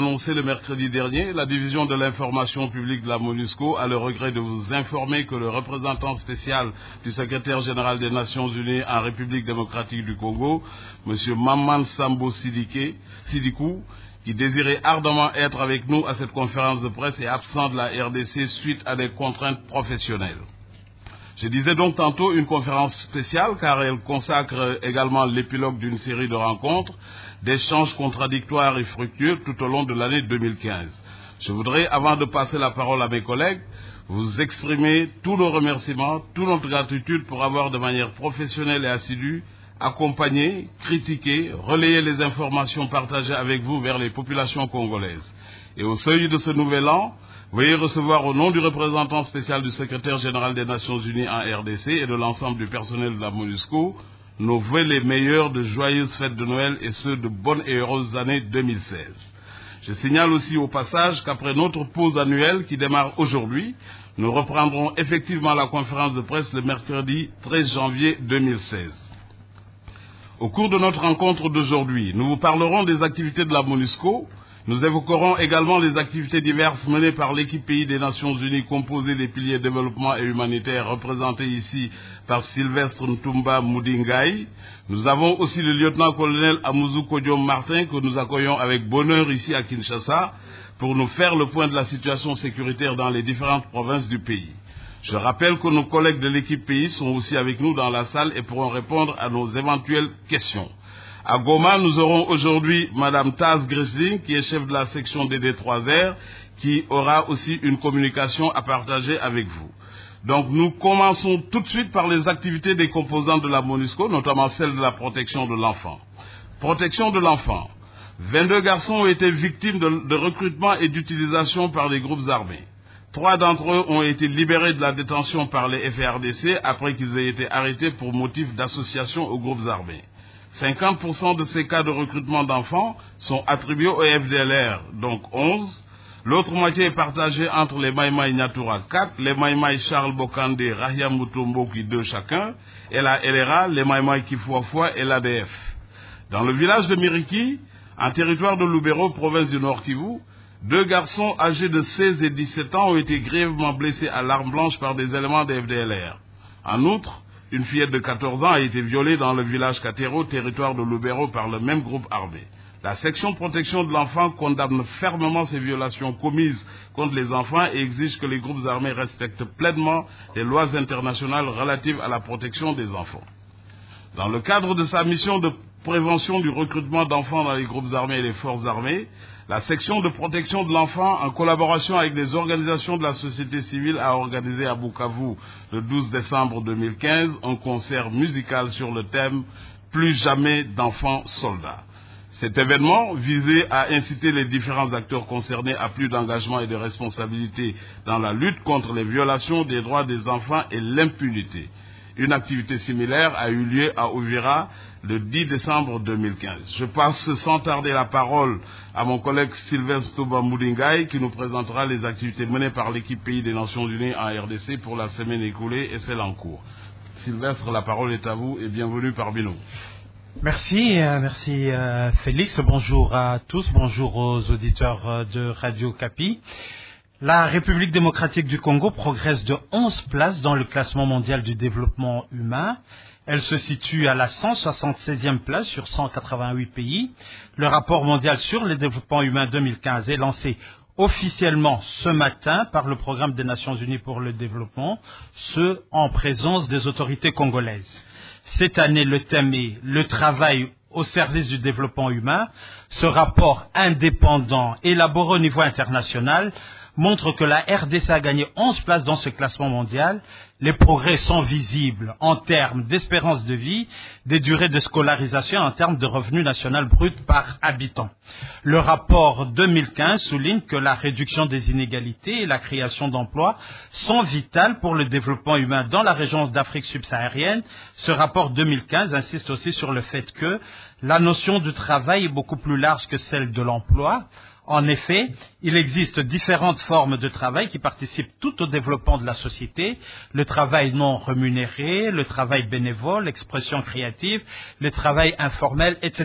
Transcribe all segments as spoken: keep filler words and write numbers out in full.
Annoncé le mercredi dernier, la division de l'information publique de la MONUSCO a le regret de vous informer que le représentant spécial du secrétaire général des Nations Unies en République démocratique du Congo, M. Maman Sambo Sidiki, Sidikou, qui désirait ardemment être avec nous à cette conférence de presse, est absent de la R D C suite à des contraintes professionnelles. Je disais donc tantôt une conférence spéciale car elle consacre également l'épilogue d'une série de rencontres, d'échanges contradictoires et fructueux tout au long de l'année deux mille quinze. Je voudrais, avant de passer la parole à mes collègues, vous exprimer tous nos remerciements, toute notre gratitude pour avoir de manière professionnelle et assidue accompagné, critiqué, relayé les informations partagées avec vous vers les populations congolaises. Et au seuil de ce nouvel an, veuillez recevoir au nom du représentant spécial du secrétaire général des Nations Unies en R D C et de l'ensemble du personnel de la MONUSCO nos vœux les meilleurs de joyeuses fêtes de Noël et ceux de bonnes et heureuses années deux mille seize. Je signale aussi au passage qu'après notre pause annuelle qui démarre aujourd'hui, nous reprendrons effectivement la conférence de presse le mercredi treize janvier deux mille seize. Au cours de notre rencontre d'aujourd'hui, nous vous parlerons des activités de la MONUSCO. Nous évoquerons également les activités diverses menées par l'équipe pays des Nations Unies composée des piliers développement et humanitaire représentés ici par Sylvestre Ntumba Moudingaï. Nous avons aussi le lieutenant-colonel Amouzou Kodiom Martin que nous accueillons avec bonheur ici à Kinshasa pour nous faire le point de la situation sécuritaire dans les différentes provinces du pays. Je rappelle que nos collègues de l'équipe pays sont aussi avec nous dans la salle et pourront répondre à nos éventuelles questions. À Goma, nous aurons aujourd'hui Madame Taz Grisling, qui est chef de la section D D trois R, qui aura aussi une communication à partager avec vous. Donc nous commençons tout de suite par les activités des composants de la MONUSCO, notamment celle de la protection de l'enfant. Protection de l'enfant. vingt-deux garçons ont été victimes de, de recrutement et d'utilisation par des groupes armés. Trois d'entre eux ont été libérés de la détention par les F A R D C après qu'ils aient été arrêtés pour motif d'association aux groupes armés. cinquante pour cent de ces cas de recrutement d'enfants sont attribués au F D L R, donc onze. L'autre moitié est partagée entre les Maïmaï Nyatura quatre, les Maïmaï Charles Bokande, Rahia Mutombo qui deux chacun, et la L R A, les Maïmaï Kifuafua et l'A D F. Dans le village de Miriki, en territoire de Lubero, province du Nord Kivu, deux garçons âgés de seize et dix-sept ans ont été grièvement blessés à l'arme blanche par des éléments des F D L R. En outre, une fillette de quatorze ans a été violée dans le village Katero, territoire de Lubero, par le même groupe armé. La section protection de l'enfant condamne fermement ces violations commises contre les enfants et exige que les groupes armés respectent pleinement les lois internationales relatives à la protection des enfants. Dans le cadre de sa mission de prévention du recrutement d'enfants dans les groupes armés et les forces armées, la section de protection de l'enfant, en collaboration avec des organisations de la société civile, a organisé à Bukavu le douze décembre deux mille quinze un concert musical sur le thème « Plus jamais d'enfants soldats ». Cet événement visait à inciter les différents acteurs concernés à plus d'engagement et de responsabilité dans la lutte contre les violations des droits des enfants et l'impunité. Une activité similaire a eu lieu à Uvira le dix décembre deux mille quinze. Je passe sans tarder la parole à mon collègue Sylvestre Ntumba Moudingaï qui nous présentera les activités menées par l'équipe pays des Nations Unies en R D C pour la semaine écoulée et celle en cours. Sylvestre, la parole est à vous et bienvenue parmi nous. Merci, euh, merci euh, Félix. Bonjour à tous, bonjour aux auditeurs de Radio Kapi. La République démocratique du Congo progresse de onze places dans le classement mondial du développement humain. Elle se situe à la cent soixante-seizième place sur cent quatre-vingt-huit pays. Le rapport mondial sur le développement humain deux mille quinze est lancé officiellement ce matin par le Programme des Nations Unies pour le développement, ce en présence des autorités congolaises. Cette année, le thème est « Le travail au service du développement humain ». Ce rapport indépendant, élaboré au niveau international, montre que la R D C a gagné onze places dans ce classement mondial. Les progrès sont visibles en termes d'espérance de vie, des durées de scolarisation, en termes de revenu national brut par habitant. Le rapport deux mille quinze souligne que la réduction des inégalités et la création d'emplois sont vitales pour le développement humain dans la région d'Afrique subsaharienne. Ce rapport deux mille quinze insiste aussi sur le fait que la notion du travail est beaucoup plus large que celle de l'emploi. En effet, il existe différentes formes de travail qui participent tout au développement de la société. Le travail non rémunéré, le travail bénévole, l'expression créative, le travail informel, et cetera.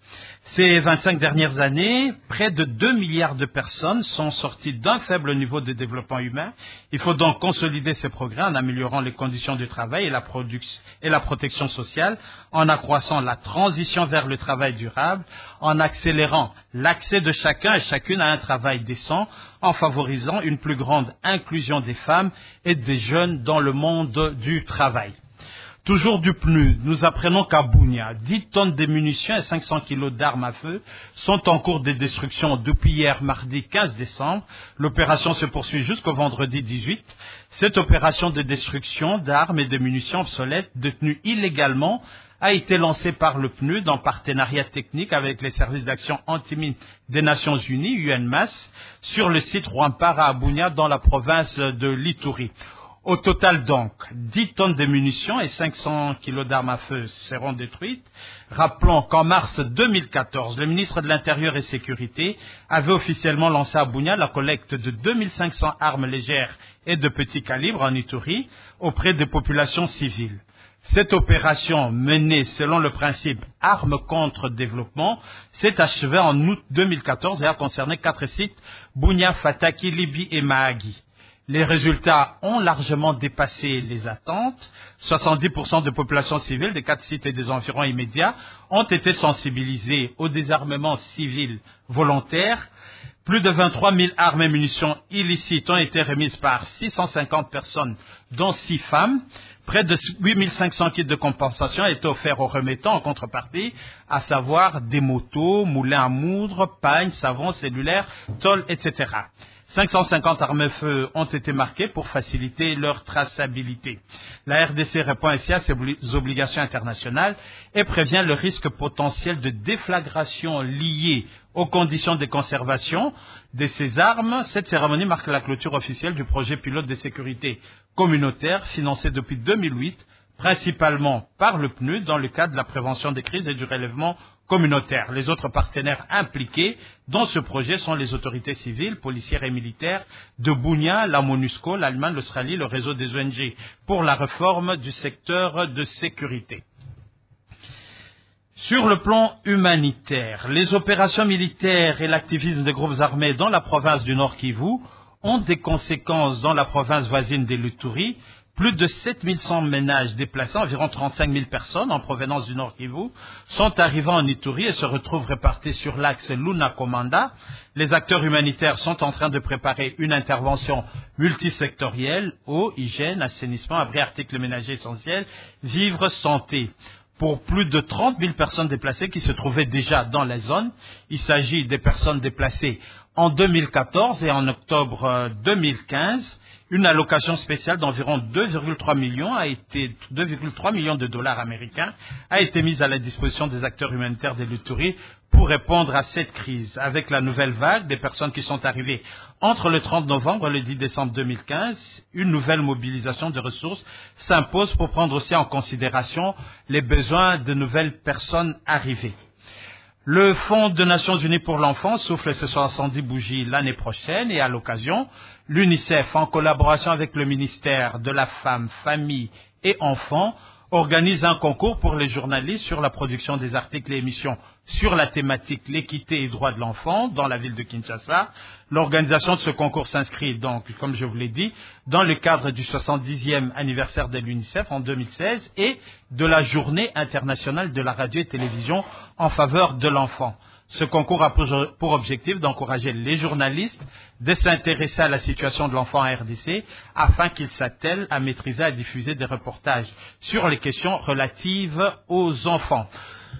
Ces vingt-cinq dernières années, près de deux milliards de personnes sont sorties d'un faible niveau de développement humain. Il faut donc consolider ces progrès en améliorant les conditions du travail et la, production, et la protection sociale, en accroissant la transition vers le travail durable, en accélérant l'accès de chacun et chacune à un travail décent, en favorisant une plus grande inclusion des femmes et des jeunes dans le monde du travail. Toujours du P N U D, nous apprenons qu'à Bunia, dix tonnes de munitions et cinq cents kilos d'armes à feu sont en cours de destruction depuis hier mardi quinze décembre. L'opération se poursuit jusqu'au vendredi dix-huit. Cette opération de destruction d'armes et de munitions obsolètes détenues illégalement a été lancée par le P N U D en partenariat technique avec les services d'action anti-mine des Nations Unies, U N M A S, sur le site Rwampara à Bunia dans la province de l'Ituri. Au total donc, dix tonnes de munitions et cinq cents kilos d'armes à feu seront détruites. Rappelons qu'en mars deux mille quatorze, le ministre de l'Intérieur et Sécurité avait officiellement lancé à Bunia la collecte de deux mille cinq cents armes légères et de petit calibre en Ituri auprès des populations civiles. Cette opération, menée selon le principe armes contre développement, s'est achevée en août deux mille quatorze et a concerné quatre sites, Bunia, Fataki, Libi et Mahagi. Les résultats ont largement dépassé les attentes. soixante-dix pour cent de populations civiles des quatre sites et des environs immédiats ont été sensibilisées au désarmement civil volontaire. Plus de vingt-trois mille armes et munitions illicites ont été remises par six cent cinquante personnes, dont six femmes. Près de huit mille cinq cents kits de compensation ont été offerts aux remettants en contrepartie, à savoir des motos, moulins à moudre, pagnes, savons, cellulaires, tôles, et cetera. cinq cent cinquante armes à feu ont été marquées pour faciliter leur traçabilité. La R D C répond ainsi à ses obligations internationales et prévient le risque potentiel de déflagration lié aux conditions de conservation de ces armes. Cette cérémonie marque la clôture officielle du projet pilote de sécurité communautaire financé depuis deux mille huit, principalement par le P N U D dans le cadre de la prévention des crises et du relèvement communautaire. Les autres partenaires impliqués dans ce projet sont les autorités civiles, policières et militaires de Bunia, la MONUSCO, l'Allemagne, l'Australie, le réseau des O N G pour la réforme du secteur de sécurité. Sur le plan humanitaire, les opérations militaires et l'activisme des groupes armés dans la province du Nord Kivu ont des conséquences dans la province voisine de l'Ituri. Plus de sept mille cent ménages déplacés, environ trente-cinq mille personnes en provenance du Nord Kivu, sont arrivés en Ituri et se retrouvent répartis sur l'axe Luna-Komanda. Les acteurs humanitaires sont en train de préparer une intervention multisectorielle, eau, hygiène, assainissement, abri, articles ménagers essentiels, vivres, santé. Pour plus de trente mille personnes déplacées qui se trouvaient déjà dans la zone. Il s'agit des personnes déplacées en deux mille quatorze et en octobre deux mille quinze. Une allocation spéciale d'environ deux virgule trois millions a été, deux virgule trois millions de dollars américains a été mise à la disposition des acteurs humanitaires de l'Ituri pour répondre à cette crise. Avec la nouvelle vague des personnes qui sont arrivées entre le trente novembre et le dix décembre deux mille quinze, une nouvelle mobilisation de ressources s'impose pour prendre aussi en considération les besoins de nouvelles personnes arrivées. Le Fonds des Nations Unies pour l'enfant souffle ses soixante-dix bougies l'année prochaine et à l'occasion, l'UNICEF, en collaboration avec le ministère de la Femme, Famille et Enfants, organise un concours pour les journalistes sur la production des articles et émissions sur la thématique l'équité et droits de l'enfant dans la ville de Kinshasa. L'organisation de ce concours s'inscrit donc, comme je vous l'ai dit, dans le cadre du soixante-dixième anniversaire de l'UNICEF en deux mille seize et de la Journée internationale de la radio et télévision en faveur de l'enfant. Ce concours a pour objectif d'encourager les journalistes de s'intéresser à la situation de l'enfant en R D C afin qu'ils s'attellent à maîtriser et à diffuser des reportages sur les questions relatives aux enfants.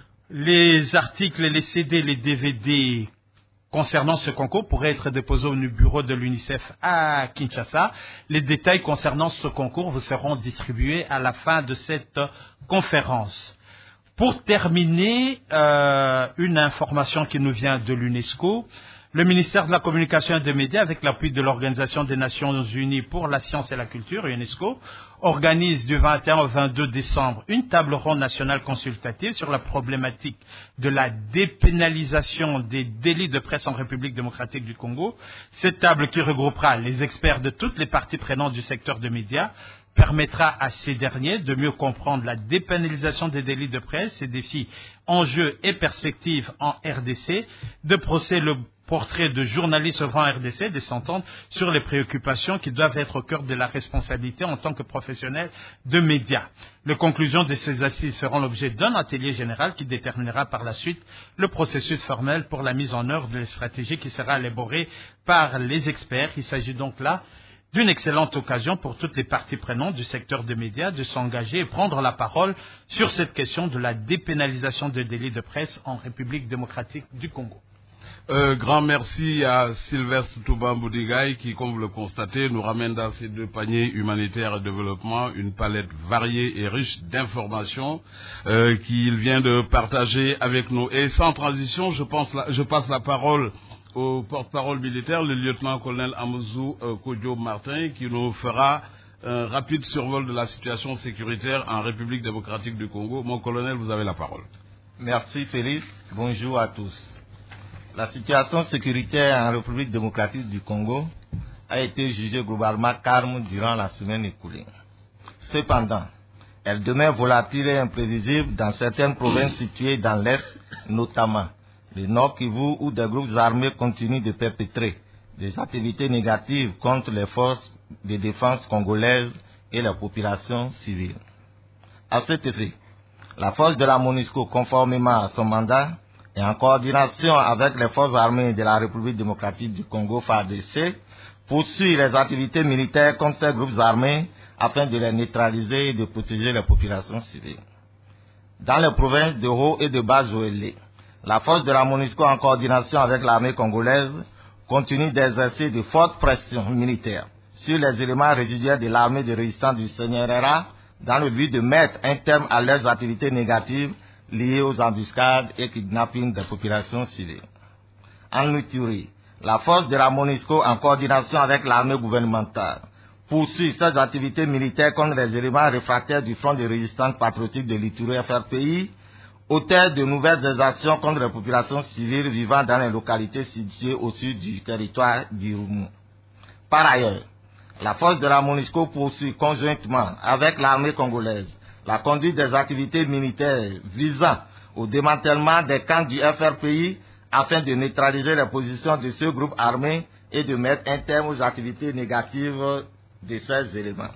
Les articles, les C D, les D V D concernant ce concours pourraient être déposés au bureau de l'UNICEF à Kinshasa. Les détails concernant ce concours vous seront distribués à la fin de cette conférence. Pour terminer, euh, une information qui nous vient de l'UNESCO. Le ministère de la Communication et des Médias, avec l'appui de l'Organisation des Nations Unies pour la Science et la Culture, UNESCO, organise du vingt et un au vingt-deux décembre une table ronde nationale consultative sur la problématique de la dépénalisation des délits de presse en République démocratique du Congo. Cette table qui regroupera les experts de toutes les parties prenantes du secteur des médias permettra à ces derniers de mieux comprendre la dépénalisation des délits de presse, ses défis, enjeux et perspectives en R D C, de brosser le portrait de journalistes œuvrant en R D C, de s'entendre sur les préoccupations qui doivent être au cœur de la responsabilité en tant que professionnels de médias. Les conclusions de ces assises feront l'objet d'un atelier général qui déterminera par la suite le processus formel pour la mise en œuvre de la stratégie qui sera élaborée par les experts. Il s'agit donc là d'une excellente occasion pour toutes les parties prenantes du secteur des médias de s'engager et prendre la parole sur cette question de la dépénalisation des délits de presse en République démocratique du Congo. Euh, grand merci à Sylvestre Touba-Mboudigaï qui, comme vous le constatez, nous ramène dans ces deux paniers humanitaires et développement une palette variée et riche d'informations euh, qu'il vient de partager avec nous. Et sans transition, je, pense la, je passe la parole au porte-parole militaire, le lieutenant-colonel Amouzou euh, Kodjo-Martin, qui nous fera un rapide survol de la situation sécuritaire en République démocratique du Congo. Mon colonel, vous avez la parole. Merci Félix. Bonjour à tous. La situation sécuritaire en République démocratique du Congo a été jugée globalement calme durant la semaine écoulée. Cependant, elle demeure volatile et imprévisible dans certaines provinces situées dans l'Est, notamment le Nord Kivu, où des groupes armés continuent de perpétrer des activités négatives contre les forces de défense congolaises et la population civile. À cet effet, la force de la MONUSCO, conformément à son mandat, et en coordination avec les forces armées de la République démocratique du Congo, F A R D C, poursuit les activités militaires contre ces groupes armés afin de les neutraliser et de protéger les populations civiles. Dans les provinces de Haut et de Bas-Joëlé, la force de la MONUSCO, en coordination avec l'armée congolaise, continue d'exercer de fortes pressions militaires sur les éléments résiduels de l'armée de résistance du Seigneur Era dans le but de mettre un terme à leurs activités négatives liées aux embuscades et kidnappings des populations civiles. En Ituri, la force de la MONUSCO, en coordination avec l'armée gouvernementale, poursuit ses activités militaires contre les éléments réfractaires du Front de résistance patriotique de l'Ituri F R P I, auteur de nouvelles exactions contre les populations civiles vivant dans les localités situées au sud du territoire d'Irumu. Par ailleurs, la force de la MONUSCO poursuit conjointement avec l'armée congolaise la conduite des activités militaires visant au démantèlement des camps du F R P I afin de neutraliser les positions de ce groupe armé et de mettre un terme aux activités négatives de ces éléments.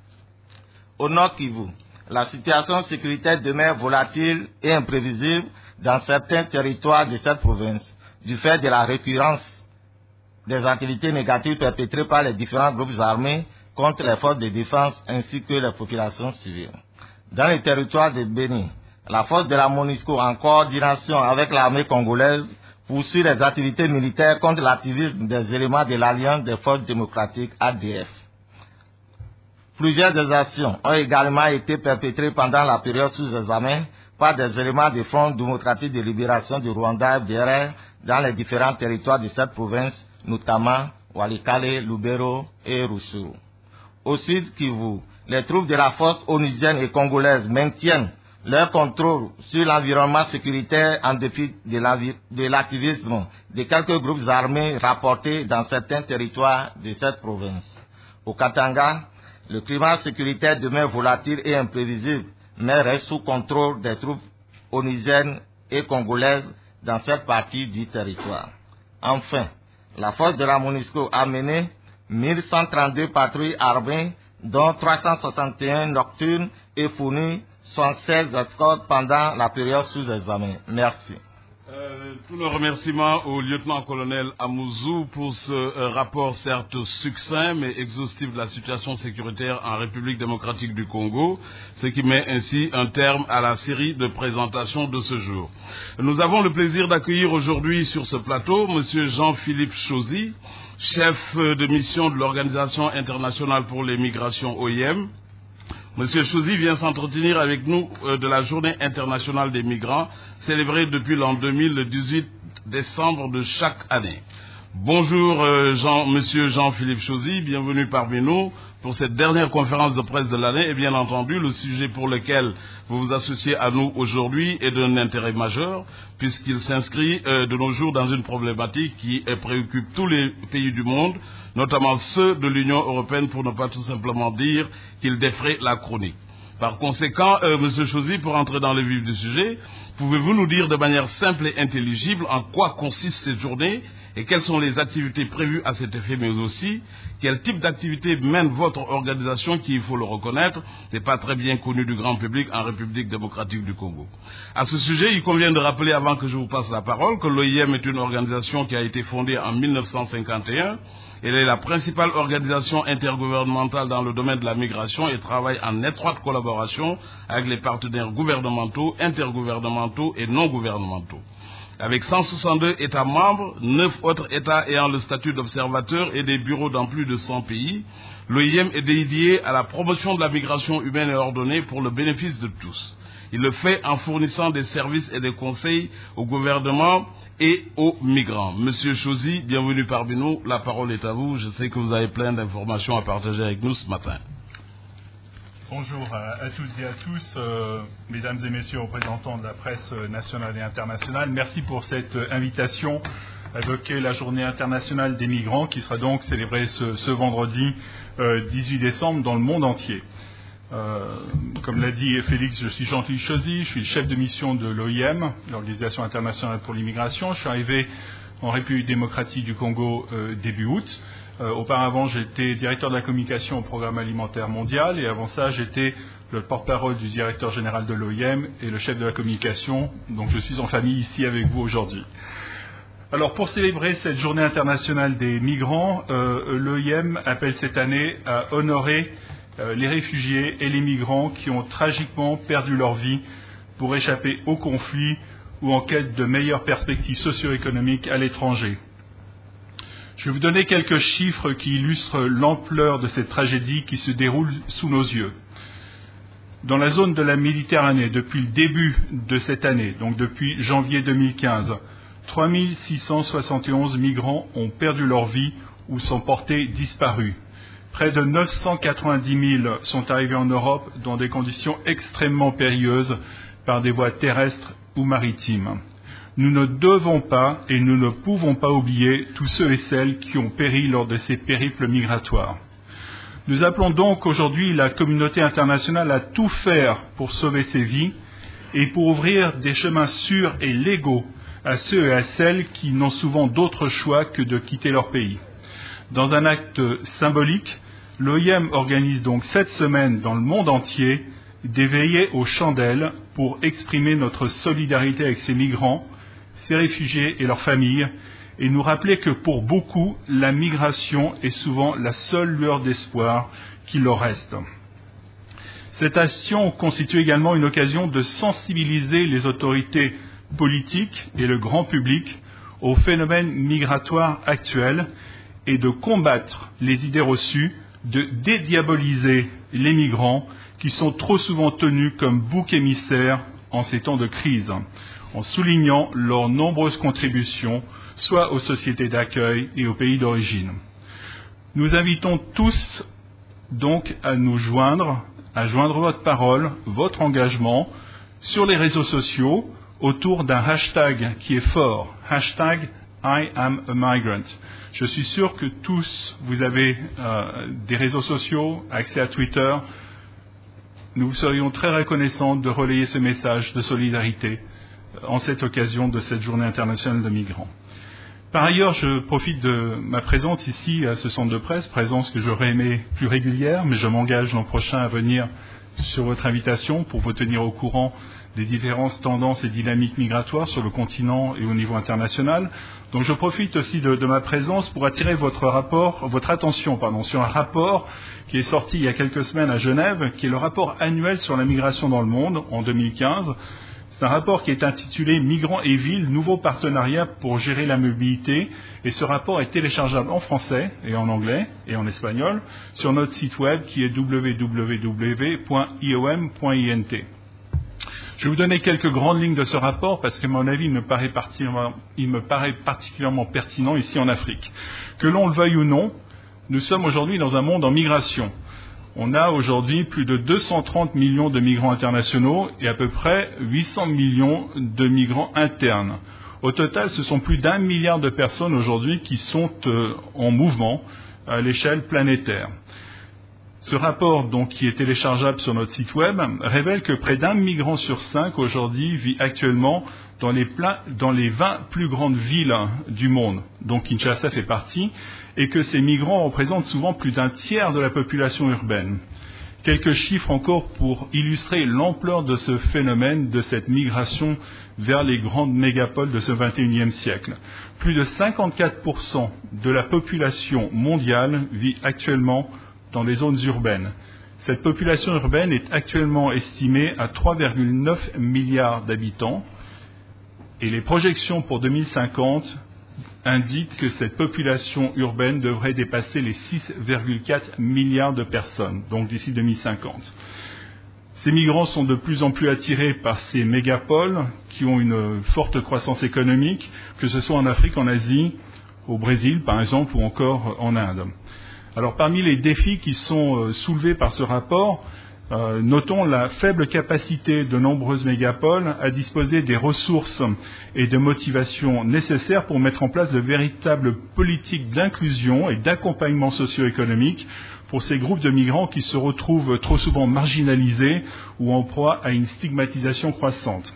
Au Nord Kivu, la situation sécuritaire demeure volatile et imprévisible dans certains territoires de cette province, du fait de la récurrence des activités négatives perpétrées par les différents groupes armés contre les forces de défense ainsi que les populations civiles. Dans le territoire de Béni, la force de la MONUSCO, en coordination avec l'armée congolaise, poursuit les activités militaires contre l'activisme des éléments de l'Alliance des forces démocratiques A D F. Plusieurs des actions ont également été perpétrées pendant la période sous examen par des éléments du Front démocratique de libération du Rwanda F D R R dans les différents territoires de cette province, notamment Walikale, Lubero et Rutshuru. Au sud Kivu, les troupes de la force onusienne et congolaise maintiennent leur contrôle sur l'environnement sécuritaire en dépit de l'activisme de quelques groupes armés rapportés dans certains territoires de cette province. Au Katanga, le climat sécuritaire demeure volatile et imprévisible, mais reste sous contrôle des troupes onusiennes et congolaises dans cette partie du territoire. Enfin, la force de la MONUSCO a mené mille cent trente-deux patrouilles armées, dont trois cent soixante et un nocturnes, et fourni soixante-seize escortes pendant la période sous examen. Merci. Euh, tout le remerciement au lieutenant-colonel Amouzou pour ce euh, rapport certes succinct mais exhaustif de la situation sécuritaire en République démocratique du Congo, ce qui met ainsi un terme à la série de présentations de ce jour. Nous avons le plaisir d'accueillir aujourd'hui sur ce plateau M. Jean-Philippe Chauzy, chef de mission de l'Organisation internationale pour les migrations O I M. Monsieur Chauzy vient s'entretenir avec nous euh, de la Journée internationale des migrants, célébrée depuis l'an deux mille, le dix-huit décembre de chaque année. Bonjour euh, Jean, Monsieur Jean-Philippe Chauzy, bienvenue parmi nous pour cette dernière conférence de presse de l'année. Et bien entendu, le sujet pour lequel vous vous associez à nous aujourd'hui est d'un intérêt majeur, puisqu'il s'inscrit euh, de nos jours dans une problématique qui euh, préoccupe tous les pays du monde, notamment ceux de l'Union européenne, pour ne pas tout simplement dire qu'il défraie la chronique. Par conséquent, euh, Monsieur Chauzy, pour entrer dans le vif du sujet, pouvez-vous nous dire de manière simple et intelligible en quoi consiste cette journée et quelles sont les activités prévues à cet effet, mais aussi quel type d'activité mène votre organisation qui, il faut le reconnaître, n'est pas très bien connue du grand public en République démocratique du Congo. À ce sujet, il convient de rappeler, avant que je vous passe la parole, que l'O I M est une organisation qui a été fondée en mille neuf cent cinquante et un. Elle est la principale organisation intergouvernementale dans le domaine de la migration et travaille en étroite collaboration avec les partenaires gouvernementaux, intergouvernementaux et non gouvernementaux. Avec cent soixante-deux États membres, neuf autres États ayant le statut d'observateur et des bureaux dans plus de cent pays, l'O I M est dédié à la promotion de la migration humaine et ordonnée pour le bénéfice de tous. Il le fait en fournissant des services et des conseils au gouvernement et aux migrants. Monsieur Chauzy, bienvenue parmi nous. La parole est à vous. Je sais que vous avez plein d'informations à partager avec nous ce matin. Bonjour à, à toutes et à tous, euh, mesdames et messieurs représentants de la presse nationale et internationale. Merci pour cette invitation à évoquer la journée internationale des migrants qui sera donc célébrée ce, ce vendredi euh, dix-huit décembre dans le monde entier. Euh, comme l'a dit Félix, je suis Jean-Philippe Chauzy, je suis le chef de mission de l'O I M, l'Organisation internationale pour l'immigration. Je suis arrivé en République démocratique du Congo euh, début août. Euh, auparavant, j'étais directeur de la communication au Programme alimentaire mondial et avant ça, j'étais le porte-parole du directeur général de l'O I M et le chef de la communication. Donc, je suis en famille ici avec vous aujourd'hui. Alors, pour célébrer cette journée internationale des migrants, euh, l'O I M appelle cette année à honorer euh, les réfugiés et les migrants qui ont tragiquement perdu leur vie pour échapper au conflit ou en quête de meilleures perspectives socio-économiques à l'étranger. Je vais vous donner quelques chiffres qui illustrent l'ampleur de cette tragédie qui se déroule sous nos yeux. Dans la zone de la Méditerranée, depuis le début de cette année, donc depuis janvier deux mille quinze, trois mille six cent soixante et onze migrants ont perdu leur vie ou sont portés disparus. Près de neuf cent quatre-vingt-dix mille sont arrivés en Europe dans des conditions extrêmement périlleuses par des voies terrestres ou maritimes. Nous ne devons pas et nous ne pouvons pas oublier tous ceux et celles qui ont péri lors de ces périples migratoires. Nous appelons donc aujourd'hui la communauté internationale à tout faire pour sauver ces vies et pour ouvrir des chemins sûrs et légaux à ceux et à celles qui n'ont souvent d'autre choix que de quitter leur pays. Dans un acte symbolique, l'O I M organise donc cette semaine dans le monde entier des veillées aux chandelles pour exprimer notre solidarité avec ces migrants, ces réfugiés et leurs familles, et nous rappeler que pour beaucoup, la migration est souvent la seule lueur d'espoir qui leur reste. Cette action constitue également une occasion de sensibiliser les autorités politiques et le grand public aux phénomènes migratoires actuels et de combattre les idées reçues, de dédiaboliser les migrants qui sont trop souvent tenus comme boucs émissaires en ces temps de crise, en soulignant leurs nombreuses contributions, soit aux sociétés d'accueil et aux pays d'origine. Nous invitons tous donc à nous joindre, à joindre votre parole, votre engagement sur les réseaux sociaux autour d'un hashtag qui est fort, hashtag I am a migrant. Je suis sûr que tous, vous avez euh, des réseaux sociaux, accès à Twitter. Nous vous serions très reconnaissants de relayer ce message de solidarité en cette occasion de cette journée internationale de migrants. Par ailleurs, je profite de ma présence ici à ce centre de presse, présence que j'aurais aimé plus régulière, mais je m'engage l'an prochain à venir sur votre invitation pour vous tenir au courant des différentes tendances et dynamiques migratoires sur le continent et au niveau international. Donc je profite aussi de, de ma présence pour attirer votre rapport, votre attention pardon, sur un rapport qui est sorti il y a quelques semaines à Genève, qui est le rapport annuel sur la migration dans le monde en deux mille quinze. C'est un rapport qui est intitulé « Migrants et villes, nouveaux partenariats pour gérer la mobilité » et ce rapport est téléchargeable en français et en anglais et en espagnol sur notre site web qui est w w w point i o m point i n t. Je vais vous donner quelques grandes lignes de ce rapport parce que, à mon avis, il me paraît particulièrement, il me paraît particulièrement pertinent ici en Afrique. Que l'on le veuille ou non, nous sommes aujourd'hui dans un monde en migration. On a aujourd'hui plus de deux cent trente millions de migrants internationaux et à peu près huit cents millions de migrants internes. Au total, ce sont plus d'un milliard de personnes aujourd'hui qui sont euh, en mouvement à l'échelle planétaire. Ce rapport, donc, qui est téléchargeable sur notre site web, révèle que près d'un migrant sur cinq aujourd'hui vit actuellement dans les, plein, dans les vingt plus grandes villes du monde, dont Kinshasa fait partie, et que ces migrants représentent souvent plus d'un tiers de la population urbaine. Quelques chiffres encore pour illustrer l'ampleur de ce phénomène, de cette migration vers les grandes mégapoles de ce vingt et unième siècle. Plus de cinquante-quatre pour cent de la population mondiale vit actuellement dans les zones urbaines. Cette population urbaine est actuellement estimée à trois virgule neuf milliards d'habitants et les projections pour deux mille cinquante indiquent que cette population urbaine devrait dépasser les six virgule quatre milliards de personnes, donc d'ici deux mille cinquante. Ces migrants sont de plus en plus attirés par ces mégapoles qui ont une forte croissance économique, que ce soit en Afrique, en Asie, au Brésil par exemple, ou encore en Inde. Alors, parmi les défis qui sont euh, soulevés par ce rapport, euh, notons la faible capacité de nombreuses mégapoles à disposer des ressources et de motivations nécessaires pour mettre en place de véritables politiques d'inclusion et d'accompagnement socio-économique pour ces groupes de migrants qui se retrouvent trop souvent marginalisés ou en proie à une stigmatisation croissante.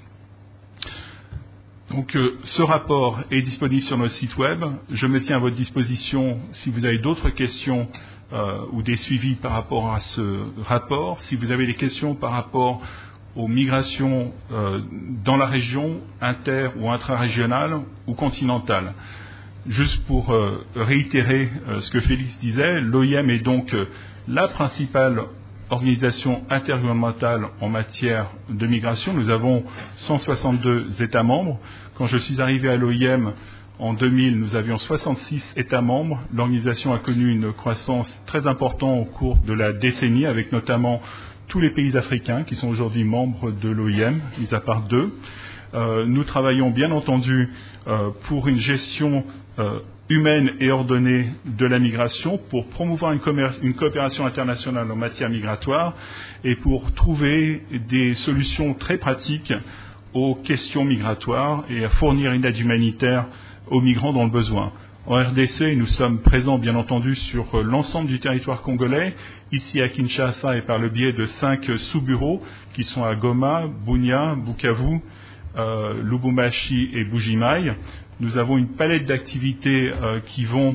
Donc, euh, ce rapport est disponible sur notre site web. Je me tiens à votre disposition si vous avez d'autres questions euh, ou des suivis par rapport à ce rapport. Si vous avez des questions par rapport aux migrations euh, dans la région inter- ou intra-régionale ou continentale. Juste pour euh, réitérer euh, ce que Félix disait, l'O I M est donc euh, la principale organisation intergouvernementale en matière de migration. Nous avons cent soixante-deux États membres. Quand je suis arrivé à l'O I M en deux mille, nous avions soixante-six États membres. L'organisation a connu une croissance très importante au cours de la décennie, avec notamment tous les pays africains qui sont aujourd'hui membres de l'O I M, mis à part deux. Euh, nous travaillons bien entendu euh, pour une gestion euh, humaine et ordonnée de la migration, pour promouvoir une, une coopération internationale en matière migratoire et pour trouver des solutions très pratiques aux questions migratoires et à fournir une aide humanitaire aux migrants dans le besoin. En R D C, nous sommes présents bien entendu sur l'ensemble du territoire congolais, ici à Kinshasa et par le biais de cinq sous-bureaux qui sont à Goma, Bunia, Bukavu, euh, Lubumbashi et Bujimaï. Nous avons une palette d'activités euh, qui vont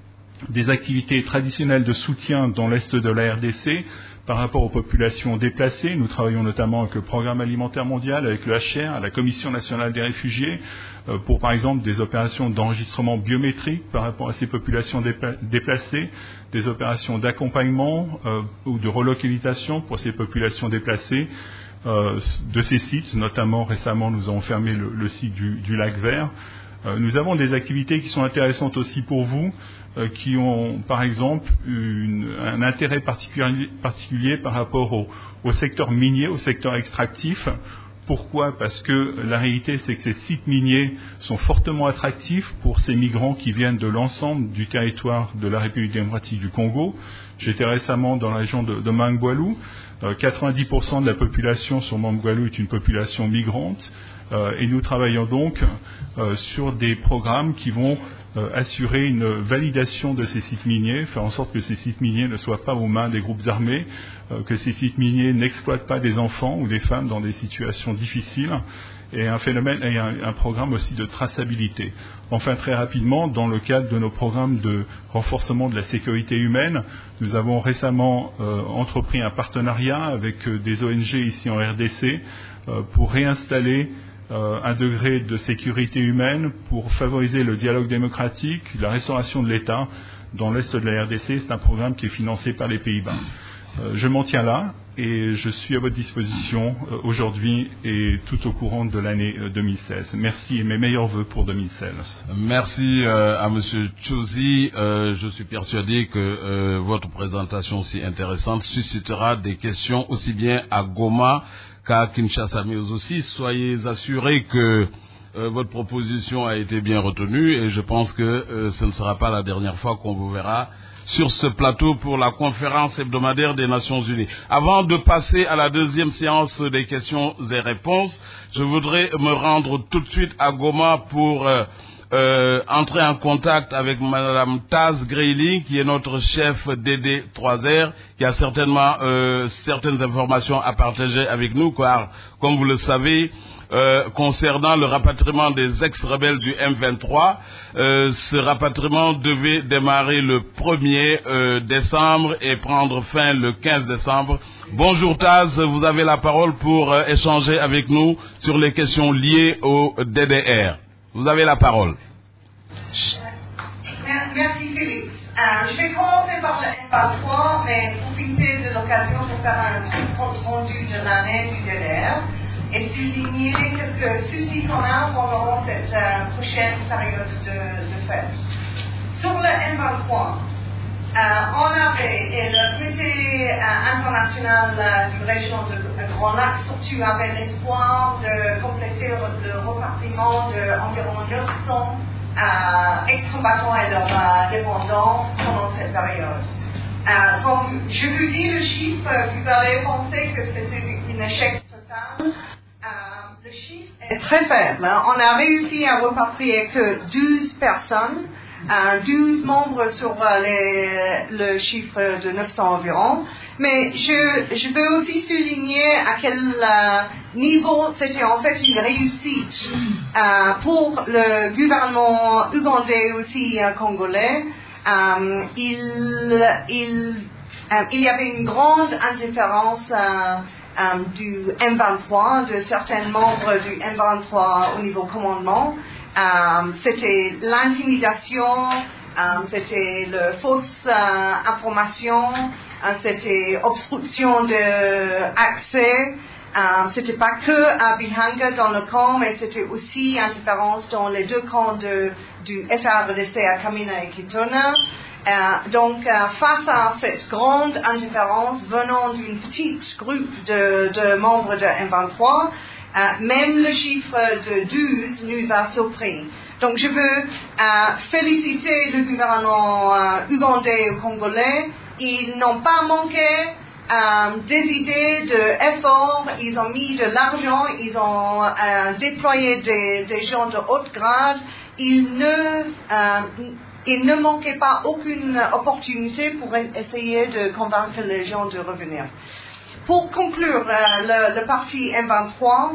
des activités traditionnelles de soutien dans l'est de la R D C par rapport aux populations déplacées. Nous travaillons notamment avec le Programme alimentaire mondial, avec le H R, la Commission nationale des réfugiés, euh, pour par exemple des opérations d'enregistrement biométrique par rapport à ces populations dépla- déplacées, des opérations d'accompagnement euh, ou de relocalisation pour ces populations déplacées euh, de ces sites. Notamment récemment, nous avons fermé le, le site du, du Lac Vert. Nous avons des activités qui sont intéressantes aussi pour vous, euh, qui ont par exemple une, un intérêt particulier, particulier par rapport au, au secteur minier, au secteur extractif. Pourquoi ? Parce que la réalité, c'est que ces sites miniers sont fortement attractifs pour ces migrants qui viennent de l'ensemble du territoire de la République démocratique du Congo. J'étais récemment dans la région de, de Mangwalu. Euh, quatre-vingt-dix pour cent de la population sur Mangwalu est une population migrante. Euh, et nous travaillons donc euh, sur des programmes qui vont euh, assurer une validation de ces sites miniers, faire en sorte que ces sites miniers ne soient pas aux mains des groupes armés, euh, que ces sites miniers n'exploitent pas des enfants ou des femmes dans des situations difficiles, et un phénomène et un, un programme aussi de traçabilité. Enfin, très rapidement, dans le cadre de nos programmes de renforcement de la sécurité humaine, nous avons récemment euh, entrepris un partenariat avec euh, des O N G ici en R D C euh, pour réinstaller Euh, un degré de sécurité humaine pour favoriser le dialogue démocratique, la restauration de l'État dans l'est de la R D C. C'est un programme qui est financé par les Pays-Bas. Euh, je m'en tiens là et je suis à votre disposition euh, aujourd'hui et tout au courant de l'année euh, deux mille seize. Merci et mes meilleurs vœux pour deux mille seize. Merci euh, à M. Tchouzi. Euh, je suis persuadé que euh, votre présentation si intéressante suscitera des questions aussi bien à Goma qu'à Kinshasa, mais aussi soyez assurés que euh, votre proposition a été bien retenue et je pense que euh, ce ne sera pas la dernière fois qu'on vous verra sur ce plateau pour la conférence hebdomadaire des Nations Unies. Avant de passer à la deuxième séance des questions et réponses, je voudrais me rendre tout de suite à Goma pour euh, euh, entrer en contact avec Madame Taz Greyling, qui est notre chef D D trois R, qui a certainement euh, certaines informations à partager avec nous, car, comme vous le savez, Euh, concernant le rapatriement des ex-rebelles du M vingt-trois. Euh, ce rapatriement devait démarrer le premier euh, décembre et prendre fin le quinze décembre. Bonjour Taz, vous avez la parole pour euh, échanger avec nous sur les questions liées au D D R. Vous avez la parole. Merci Félix. Euh, je vais commencer par le M vingt-trois, mais profiter de l'occasion pour faire un petit compte rendu de l'année du D D R. Et souligner quelques soucis qu'on a pendant cette euh, prochaine période de, de fête. Sur le M vingt-trois, euh, on avait, et le comité euh, international euh, du région de, de Grand Lac surtout avait l'espoir de compléter le, le repartiment d'environ neuf cents euh, ex-combattants et leurs euh, dépendants pendant cette période. Euh, comme je vous dis le chiffre, vous allez penser que c'est un échec total. Euh, le chiffre est très faible. Hein. On a réussi à repatrier que douze personnes, euh, douze membres sur euh, les, le chiffre de neuf cents environ. Mais je, je veux aussi souligner à quel euh, niveau c'était en fait une réussite euh, pour le gouvernement ougandais aussi euh, congolais. Euh, il, il, euh, il y avait une grande indifférence euh, Um, du M vingt-trois, de certains membres du M vingt-trois au niveau commandement. Um, c'était l'intimidation, um, c'était la fausse uh, information, uh, c'était obstruction d'accès. Um, c'était pas que à Bihanga dans le camp, mais c'était aussi interférence dans les deux camps de, du F R D C à Kamina et Kitona. Euh, donc, euh, face à cette grande indifférence venant d'une petite groupe de, de membres de M vingt-trois, euh, même le chiffre de douze nous a surpris. Donc, je veux euh, féliciter le gouvernement euh, ougandais et congolais. Ils n'ont pas manqué euh, des idées, d'efforts, ils ont mis de l'argent, ils ont euh, déployé des, des gens de haut grade. Ils ne... Euh, Il ne manquait pas aucune opportunité pour essayer de convaincre les gens de revenir. Pour conclure euh, le, le parti M vingt-trois,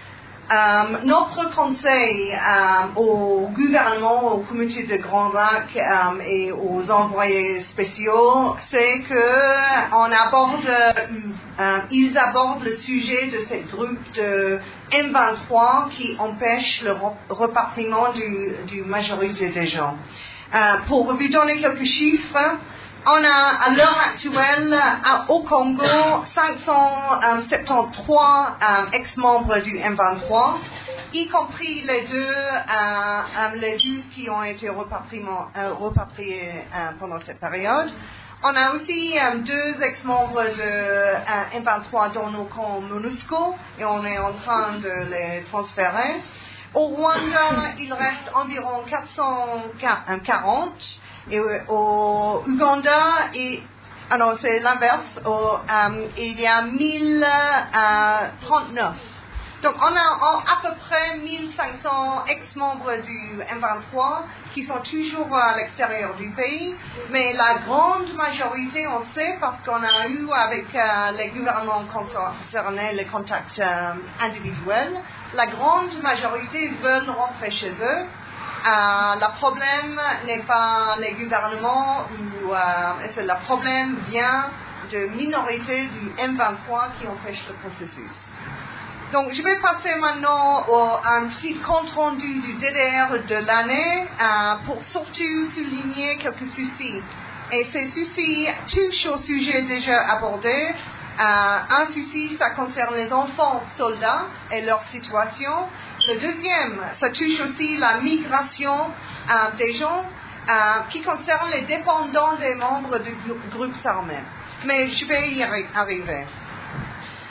euh, notre conseil euh, au gouvernement, au comité de Grand Lac euh, et aux envoyés spéciaux, c'est qu'on aborde, euh, ils abordent le sujet de ce groupe de M vingt-trois qui empêche le repatriement du, du majorité des gens. Euh, pour vous donner quelques chiffres, on a à l'heure actuelle à, au Congo cinq cent soixante-treize euh, ex-membres du M vingt-trois, y compris les deux, euh, les douze qui ont été repatriés, euh, repatriés euh, pendant cette période. On a aussi euh, deux ex-membres de euh, M vingt-trois dans nos camps MONUSCO et on est en train de les transférer. Au Rwanda, il reste environ quatre cent quarante et au Ouganda, et, ah non, c'est l'inverse, au, um, il y a mille trente-neuf. Donc on a à peu près mille cinq cents ex-membres du M vingt-trois qui sont toujours à l'extérieur du pays, mais la grande majorité, on sait, parce qu'on a eu avec euh, les gouvernements concernés les contacts euh, individuels, la grande majorité veulent rentrer chez eux. Euh, le problème n'est pas les gouvernements, ou euh, le problème vient de minorités du M vingt-trois qui empêchent le processus. Donc, je vais passer maintenant au, à un petit compte rendu du D D R de l'année euh, pour surtout souligner quelques soucis. Et ces soucis touchent au sujet déjà abordé. Euh, un souci, ça concerne les enfants soldats et leur situation. Le deuxième, ça touche aussi la migration euh, des gens euh, qui concerne les dépendants des membres de groupes armés. Mais je vais y arriver.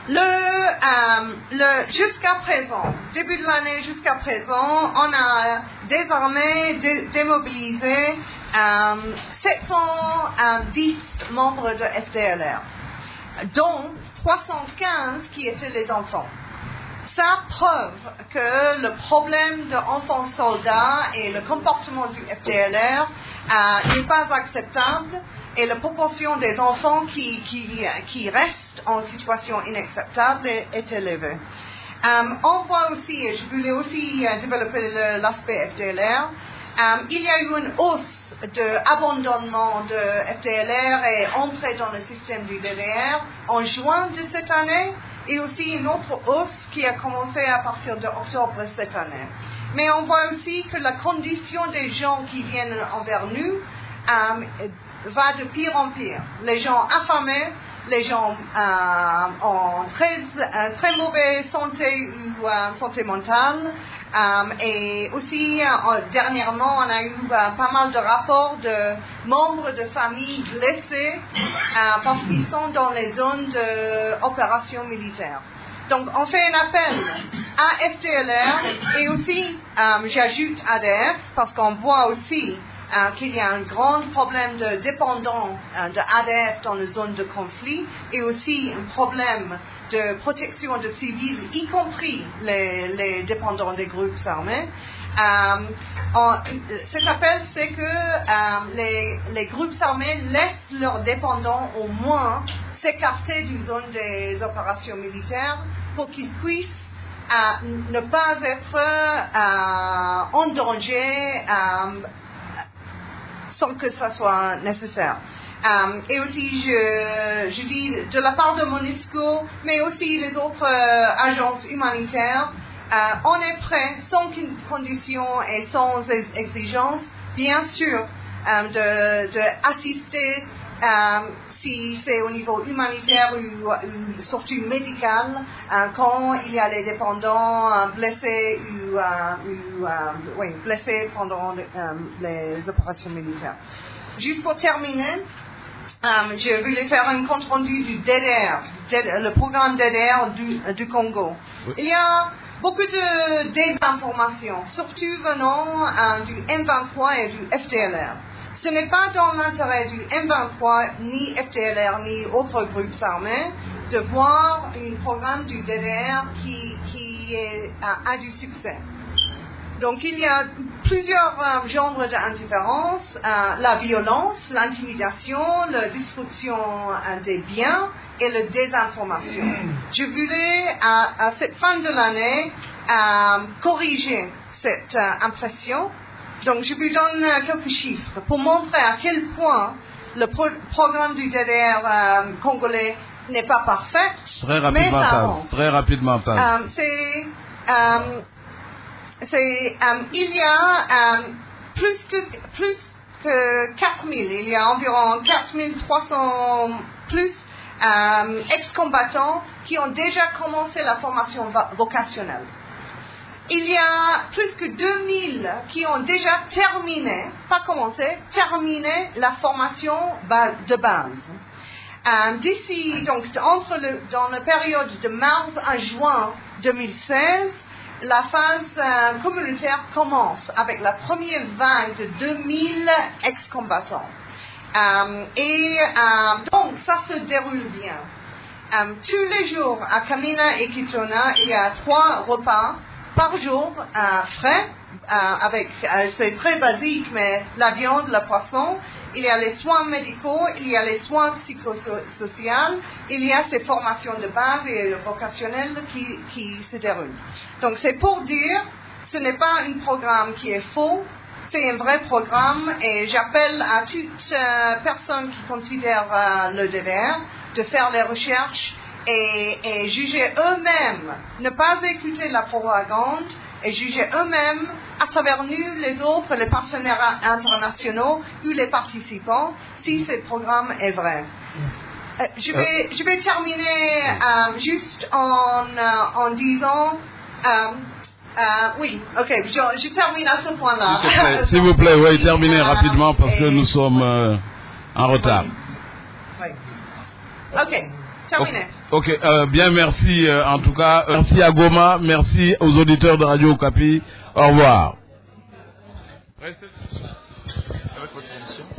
le, euh, le, jusqu'à présent, début de l'année jusqu'à présent, on a désarmé, dé, démobilisé euh, sept cent dix membres de F D L R, dont trois cent quinze qui étaient les enfants. Ça preuve que le problème d'enfants soldats et le comportement du F D L R euh, n'est pas acceptable et la proportion des enfants qui, qui, qui restent en situation inacceptable est, est élevée. Euh, on voit aussi, et je voulais aussi euh, développer le, l'aspect F D L R, euh, il y a eu une hausse d'abandonnement de F D L R et entrée dans le système du D D R en juin de cette année, et aussi une autre hausse qui a commencé à partir d'octobre cette année. Mais on voit aussi que la condition des gens qui viennent envers nous euh, va de pire en pire. Les gens affamés, les gens euh, en très, euh, très mauvaise santé ou euh, santé mentale. Um, et aussi, euh, dernièrement, on a eu euh, pas mal de rapports de membres de familles blessés euh, parce qu'ils sont dans les zones d'opération militaire. Donc, on fait un appel à F D L R et aussi, euh, j'ajoute A D F, parce qu'on voit aussi euh, qu'il y a un grand problème de dépendance euh, de A D F dans les zones de conflit et aussi un problème de protection de civils, y compris les, les dépendants des groupes armés. Euh, on, cet appel, c'est que euh, les, les groupes armés laissent leurs dépendants au moins s'écarter d'une zone des opérations militaires pour qu'ils puissent euh, ne pas être euh, en danger euh, sans que ce soit nécessaire. Um, et aussi, je, je dis de la part de MONUSCO, mais aussi les autres euh, agences humanitaires, euh, on est prêt, sans conditions et sans exigences, bien sûr, um, de, de assister, um, si c'est au niveau humanitaire ou, ou surtout médical, euh, quand il y a les dépendants euh, blessés ou, euh, ou euh, oui, blessés pendant euh, les opérations militaires. Juste pour terminer, Um, je voulais faire un compte rendu du D D R, le programme D D R du, du Congo. Oui. Il y a beaucoup de désinformations, surtout venant uh, du M vingt-trois et du F D L R. Ce n'est pas dans l'intérêt du M vingt-trois, ni F D L R, ni autres groupes armés, de voir un programme du D D R qui, qui est, a, a du succès. Donc, il y a plusieurs euh, genres d'interférences, euh, la violence, l'intimidation, la destruction euh, des biens et la désinformation. Je voulais, à, à cette fin de l'année, euh, corriger cette euh, impression. Donc, je vous donne euh, quelques chiffres pour montrer à quel point le pro- programme du D D R euh, congolais n'est pas parfait. Très rapidement, mais ça avance. Très rapidement, euh, c'est... Euh, C'est, um, il y a um, plus que plus que quatre mille, il y a environ quatre mille trois cents plus um, ex-combattants qui ont déjà commencé la formation vocationnelle. Il y a plus que deux mille qui ont déjà terminé, pas commencé, terminé la formation de base. Um, d'ici, donc, entre le, dans la période de mars à juin deux mille seize, la phase euh, communautaire commence avec la première vague de deux mille ex-combattants. Um, et um, donc, ça se déroule bien. Um, tous les jours, à Kamina et Kitona, il y a trois repas par jour euh, frais, euh, avec, euh, c'est très basique, mais la viande, le poisson. Il y a les soins médicaux, il y a les soins psychosociaux, il y a ces formations de base et vocationnelles qui, qui se déroulent. Donc c'est pour dire, ce n'est pas un programme qui est faux, c'est un vrai programme et j'appelle à toute euh, personne qui considère euh, le D D R de faire les recherches et, et juger eux-mêmes, ne pas écouter la propagande et juger eux-mêmes à travers nous, les autres, les partenaires internationaux ou les participants, si ce programme est vrai. Euh, je, vais, je vais terminer euh, juste en, euh, en disant... Euh, euh, oui, ok, je, je termine à ce point-là. S'il vous plaît, oui, terminez rapidement parce que nous sommes euh, en retard. Oui. Ok. Terminé. Ok, euh, bien, merci euh, en tout cas. Merci à Goma, merci aux auditeurs de Radio Okapi. Au revoir. Restez sur... Avec votre permission.